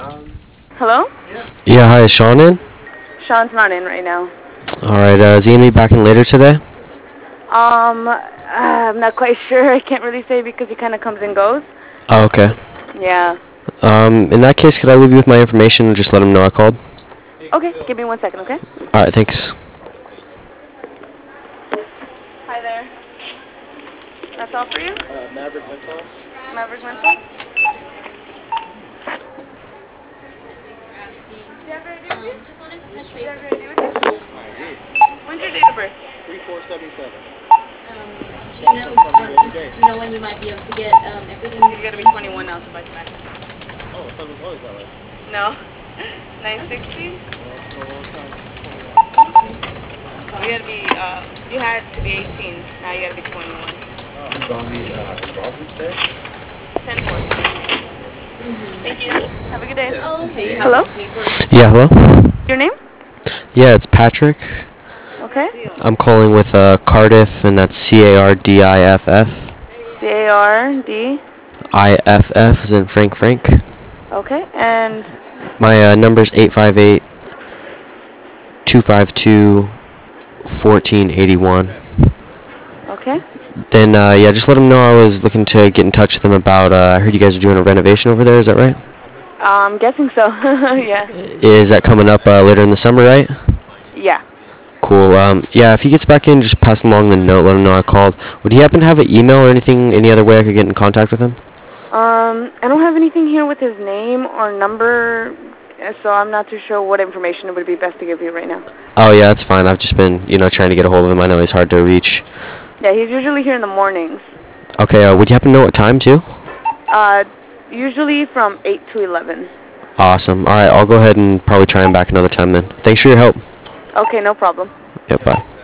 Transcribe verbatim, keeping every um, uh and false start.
Hello? Yeah, hi, is Sean in? Sean's not in right now. Alright, uh, is he gonna be back in later today? Um, uh, I'm not quite sure. I can't really say because he kind of comes and goes. Oh, okay. Yeah. Um, in that case, could I leave you with my information and just let him know I called? Okay, give me one second, okay? Alright, thanks. Hi there. That's all for you? Uh, Maverick Menthol. Maverick Mental? Um, just wanted to touch Do you base. have your I D with you? When's your date of birth? three four seven seven. Um, do you know, um, do you know when we might be able to get um, everything? You gotta be twenty-one now to buy tobacco. Oh, I thought it was always that way. No. nine sixty? Well, for a long time, You gotta be, uh, you had to be eighteen. Now you gotta be twenty-one. ten four. Thank you. Have a good day. Oh, okay. You have Hello? some paper. Yeah, hello? Your name? Yeah, it's Patrick. Okay. I'm calling with, uh, Cardiff, and that's C A R D I F F. C A R D. I F F is in Frank Frank. Okay, and My, uh, number's eight five eight, two five two, fourteen eighty-one. okay. Then, uh, yeah, just let him know I was looking to get in touch with him about, uh, I heard you guys are doing a renovation over there, is that right? I'm guessing so. Yeah. Is that coming up, uh, later in the summer, right? Yeah. Cool. Um, yeah, if he gets back in, just pass along the note, let him know I called. Would he happen to have an email or anything, any other way I could get in contact with him? Um, I don't have anything here with his name or number, uh, so I'm not too sure what information it would be best to give you right now. Oh, yeah, that's fine. I've just been, you know, trying to get a hold of him. I know he's hard to reach. Yeah, he's usually here in the mornings. Okay, uh, would you happen to know what time, too? Uh, usually from eight to eleven. Awesome. All right, I'll go ahead and probably try him back another time then. Thanks for your help. Okay, no problem. Yep, bye.